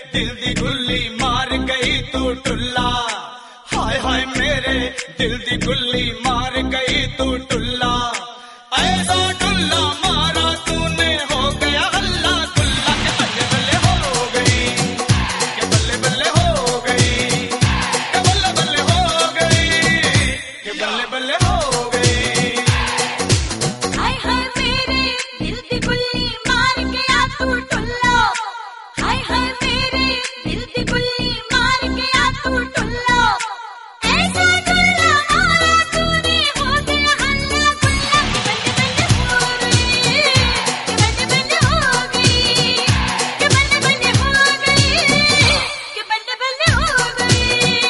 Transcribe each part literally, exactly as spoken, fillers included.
दिल दी गुल्ली मार गई तू टुल्ला। हाय हाय मेरे दिल दी गुल्ली मार गई तू टुल्ला। ऐसा टुल्ला मारा तूने हो गया हल्ला गुल्ला। के बल्ले बल्ले हो गई, के बल्ले बल्ले हो गई, के बल्ले बल्ले हो गई, के बल्ले बल्ले हो गई। हाय हाय मेरे दिल दी गुल्ली मार गया तू टुल्ला। हाय हाय मेरे दिल दी गुल्ली मार गया तू टुल्ला। ऐसा टुल्ला मारा तूने हो गया हल्ला गुल्ला। के बल्ले बल्ले हो गई, के बल्ले बल्ले हो गई, के बल्ले बल्ले हो गई, के बल्ले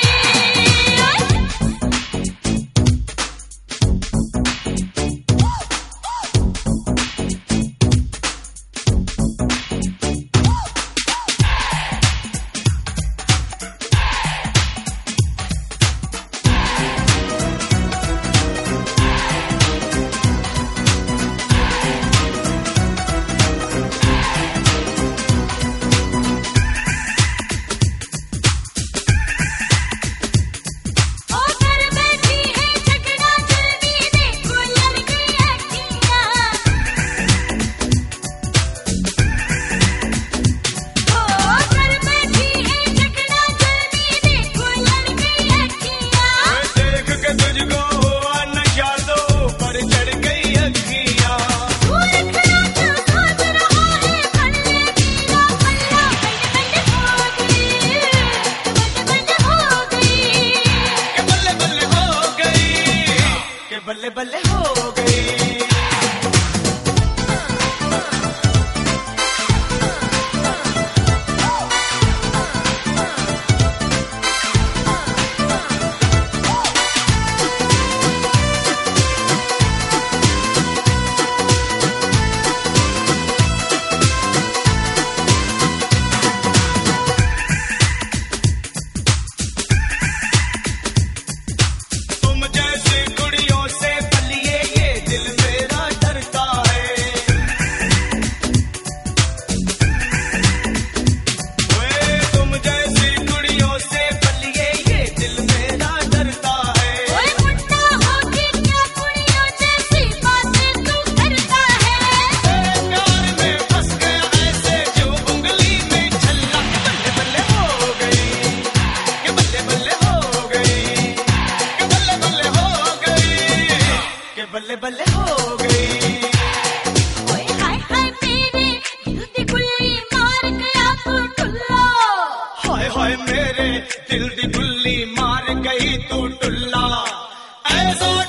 ओ घर बैठी है झगड़ा जल्दी देखो लड़की अखियाँ। ओ घर बैठी है झगड़ा जल्दी देखो लड़की अखियाँ। देख के तुझको हुआ नशा तो पर चढ़ गई अखियाँ। दूर खड़ा क्यों सोच रहा है बल्ले मीरा बल्ला। बल्ले बल्ले हो गई, बल्ले बल्ले हो गई, के बल्ले बल्ले हो गई, के बल्ले बल्ले हो गई। तुम जैसी कुड़ियों से बलिए ये दिल मेरा डरता है। ओए तुम जैसी कुड़ियों से बलिए ये दिल मेरा डरता है। ओए मुन्ना होके क्या कुड़ियों जैसी बातें तू करता है। तेरे प्यार में फंस गया ऐसे जो उंगली में छल्ला। के बल्ले बल्ले हो गई, के बल्ले बल्ले हो गई, के बल्ले बल्ले हो गई, के बल्ले बल्ले हो गई। ओए हाय हाय मेरे दिल दी गुल्ली मार गया तू टुल्ला। हाय हाय मेरे दिल दी गुल्ली मार गई तू टुल्ला। ऐसा